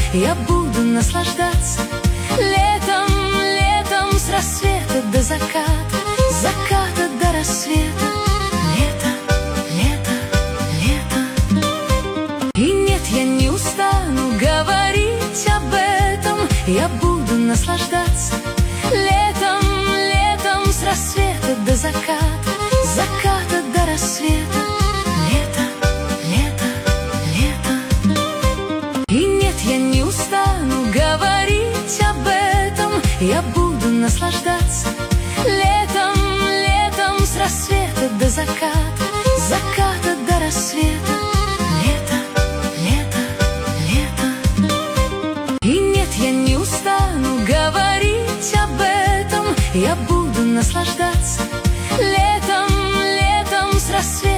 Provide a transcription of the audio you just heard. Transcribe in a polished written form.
я буду наслаждаться летом, летом с рассвета до заката, с заката до рассвета. Лето, лето, лето. И нет, я не устану говорить об этом, я буду наслаждаться летом, летом с рассвета до заката, с заката до рассвета. Лето, лето, лето. И нет, я не устану говорить об этом, я буду наслаждаться летом, летом с рассвета до заката, с заката до рассвета. Лето, лето, лето. И нет, я не устану говорить об этом, я буду наслаждаться летом, летом с рассвета